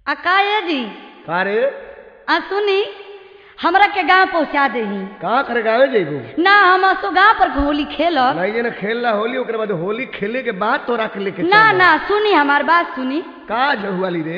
अकाये जी का रे सुनी हमरा के गांव पहुंचा देही कहाँ करे गावे जेबू ना हम असो गांव पर होली खेलब नहीं जना खेलना होली ओकरे बाद होली खेले के बाद तोरा के लेके ना चल ना सुनी हमार बात सुनी का जहुआली रे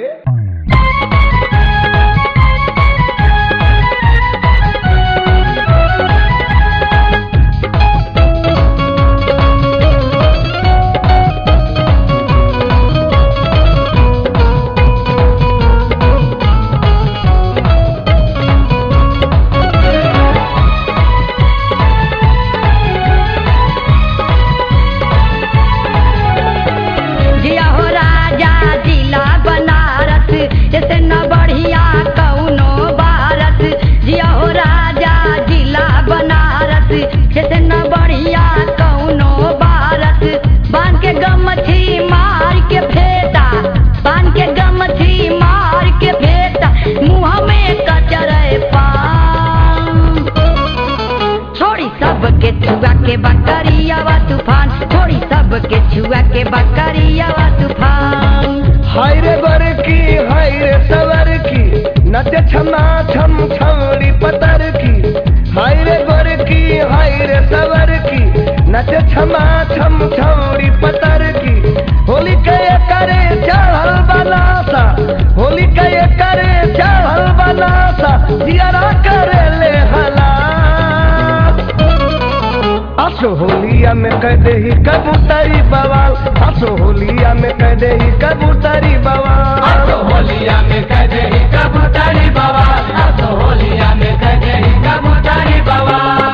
बकरियावा तूफान थोड़ी सबके छुआ के बकरियावा तूफान हाय रे बरकी हाय रे सवर की नच छमा छम छौड़ी पतर की हाय रे बरकी हाय रे सवर की नच छमा छम छौड़ी पतर की होली के करे चढ़ल बनासा होली के करे चढ़ल बनासा जियारा करे ले हला हसो होलिया में कह दे ही कबूतरी बवाल हसो होलिया में कह दे ही कबूतरी बवाल हसो होलिया में कह दे ही कबूतरी बवाल हसो होलिया में कह दे ही कबूतरी बवाल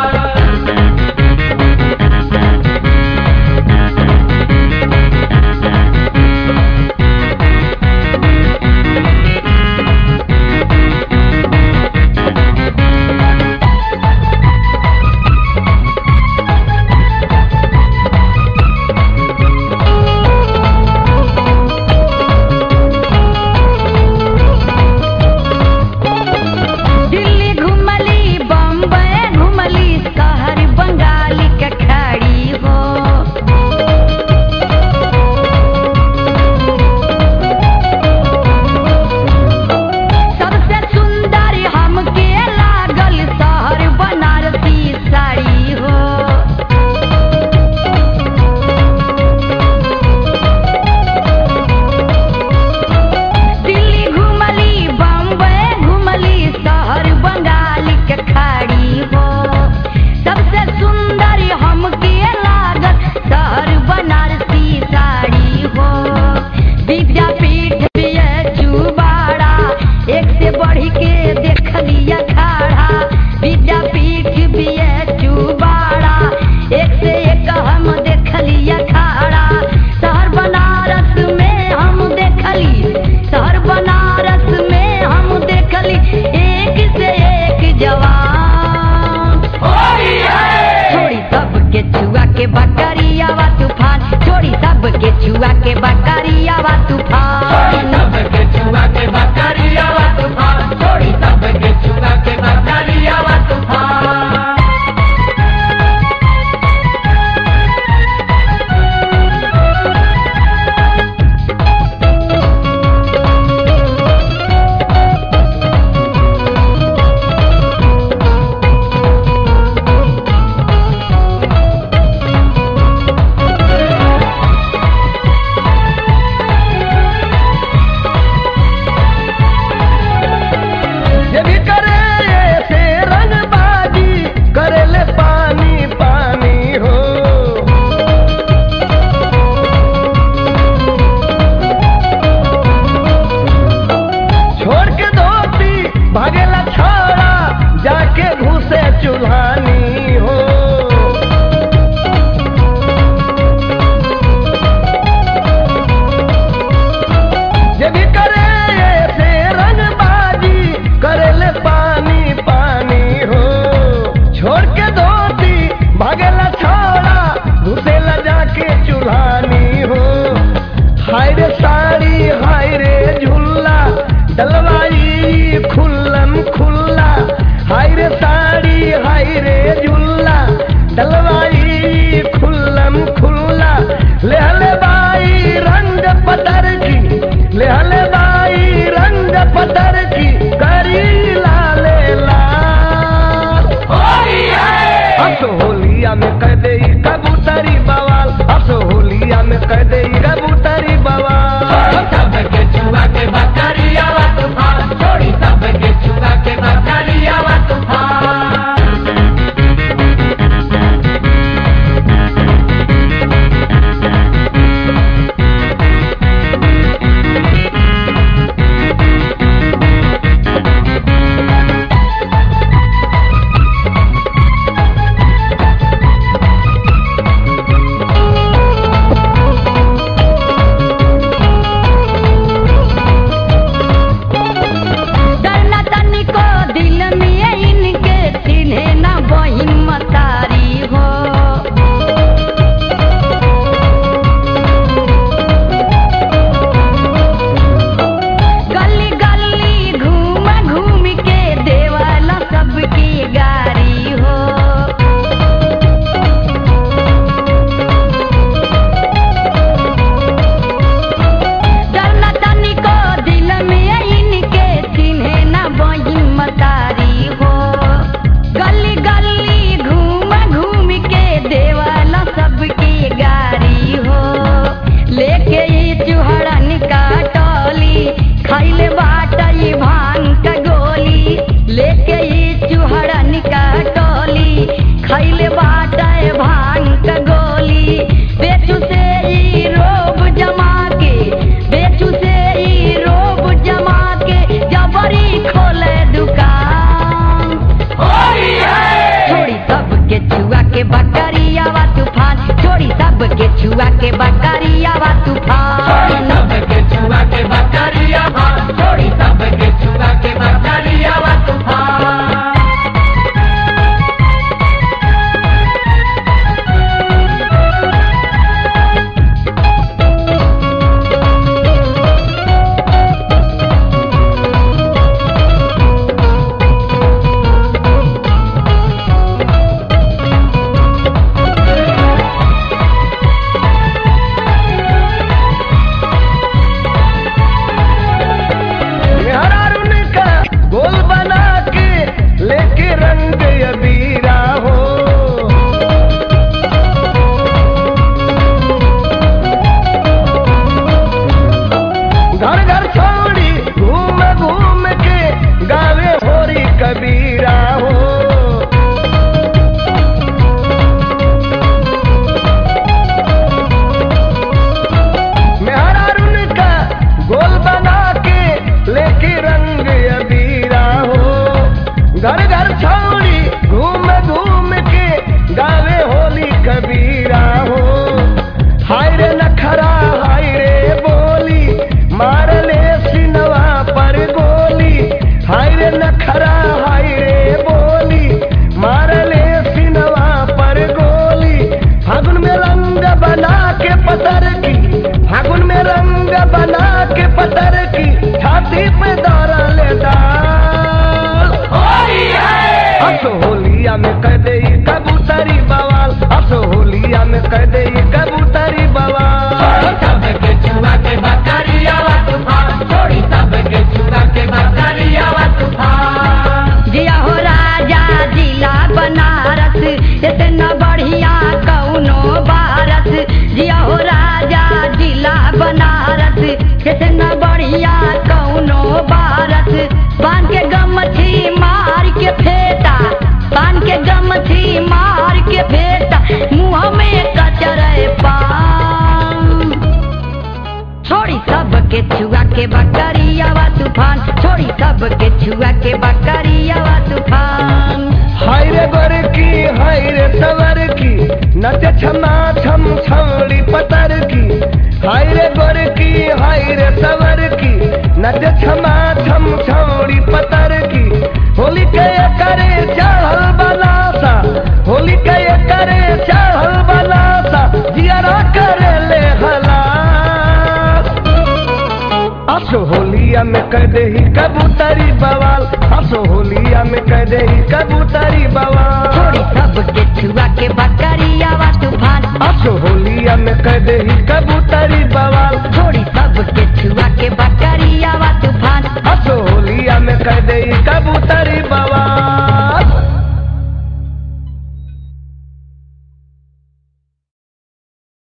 बकरियावा तूफान, छोड़ी सबके छुआ के बकरियावा तूफान। हाय रे गोरकी हाय रे सवरकी, नचे छमा छम छौड़ी पतरकी। हाय रे गोरकी हाय रे सवरकी, नचे छमा छम छौड़ी पतरकी। होली के करे चढ़ल बनासा, होली के करे चढ़ल बनासा, जियारा करे ले हलास। असो होलिया में कह दे ही कबूतरी बवाल, असो होलिया में कह दे ही कबूतरी बवाल। छोड़ी सबके छुआ के बकरियावा तूफान, असो होलिया में कह दे ही कबूतरी बवाल।